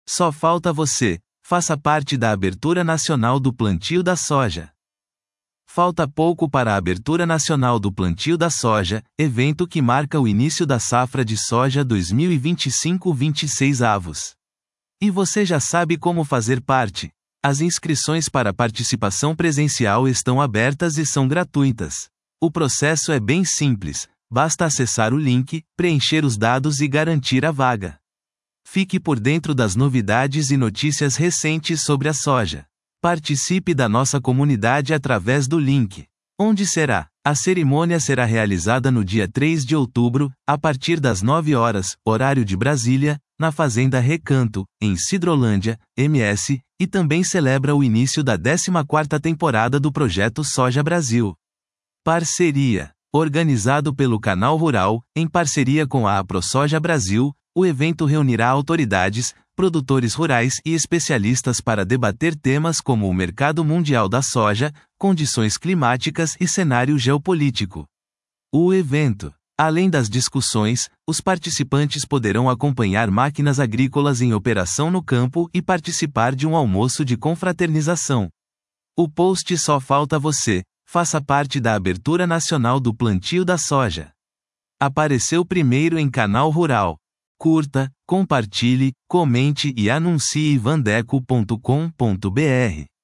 Só falta você. Faça parte da abertura nacional do plantio da soja. Falta pouco para a abertura nacional do plantio da soja, evento que marca o início da safra de soja 2025-26 avos. E você já sabe como fazer parte. As inscrições para participação presencial estão abertas e são gratuitas. O processo é bem simples, basta acessar o link, preencher os dados e garantir a vaga. Fique por dentro das novidades e notícias recentes sobre a soja. Participe da nossa comunidade através do link. Onde será? A cerimônia será realizada no dia 3 de outubro, a partir das 9 horas, horário de Brasília, na Fazenda Recanto, em Sidrolândia, MS, e também celebra o início da 14ª temporada do Projeto Soja Brasil. Parceria. Organizado pelo Canal Rural, em parceria com a AproSoja Brasil, o evento reunirá autoridades, produtores rurais e especialistas para debater temas como o mercado mundial da soja, condições climáticas e cenário geopolítico. O evento. Além das discussões, os participantes poderão acompanhar máquinas agrícolas em operação no campo e participar de um almoço de confraternização. O post Só Falta Você. Faça parte da abertura nacional do plantio da soja. Apareceu primeiro em Canal Rural. Curta, compartilhe, comente e anuncie vandeco.com.br.